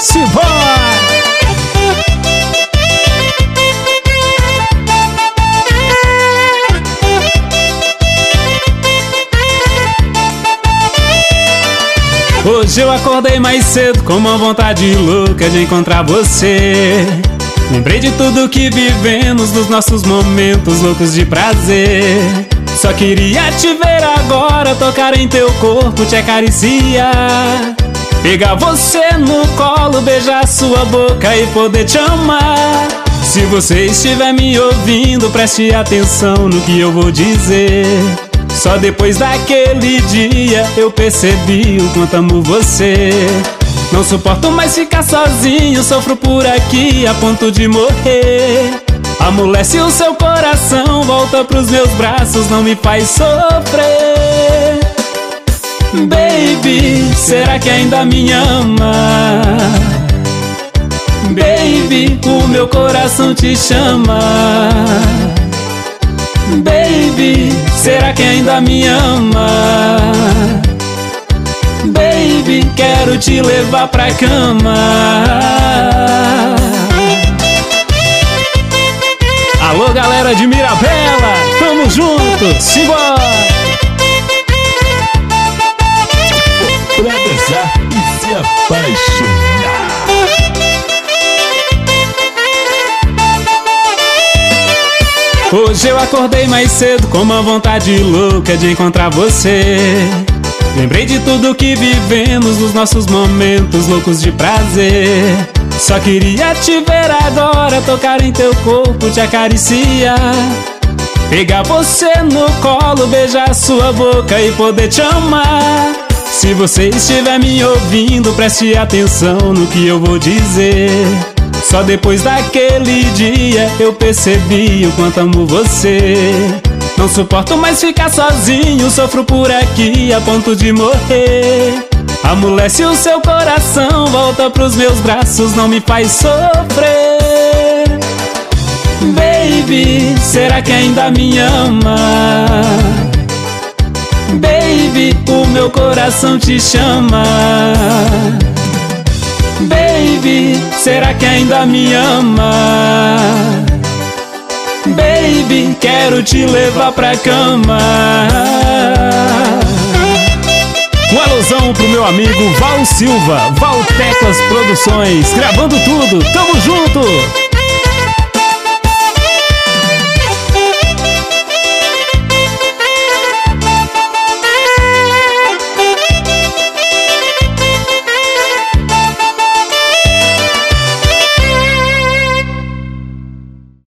Simbora! Hoje eu acordei mais cedo com uma vontade louca de encontrar você. Lembrei de tudo que vivemos, dos nossos momentos loucos de prazer. Só queria te ver agora, tocar em teu corpo, te acariciar, pegar você no colo, beijar sua boca e poder te amar. Se você estiver me ouvindo, preste atenção no que eu vou dizer. Só depois daquele dia eu percebi o quanto amo você. Não suporto mais ficar sozinho, sofro por aqui a ponto de morrer. Amolece o seu coração, volta pros meus braços, não me faz sofrer. Baby, será que ainda me ama? Baby, o meu coração te chama. Baby, será que ainda me ama? Baby, quero te levar pra cama. Alô, galera de Mirabela, tamo junto, simbora! Pra dançar e se apaixonar. Hoje eu acordei mais cedo com uma vontade louca de encontrar você. Lembrei de tudo que vivemos, dos nossos momentos loucos de prazer. Só queria te ver agora, tocar em teu corpo, te acariciar, pegar você no colo, beijar sua boca e poder te amar. Se você estiver me ouvindo, preste atenção no que eu vou dizer. Só depois daquele dia eu percebi o quanto amo você. Não suporto mais ficar sozinho, sofro por aqui a ponto de morrer. Amolece o seu coração, volta pros meus braços, não me faz sofrer. Baby, será que ainda me ama? Baby, o meu coração te chama. Baby, será que ainda me ama? Baby, quero te levar pra cama. Um alusão pro meu amigo Val Silva, Valteclas Produções, gravando tudo, tamo junto!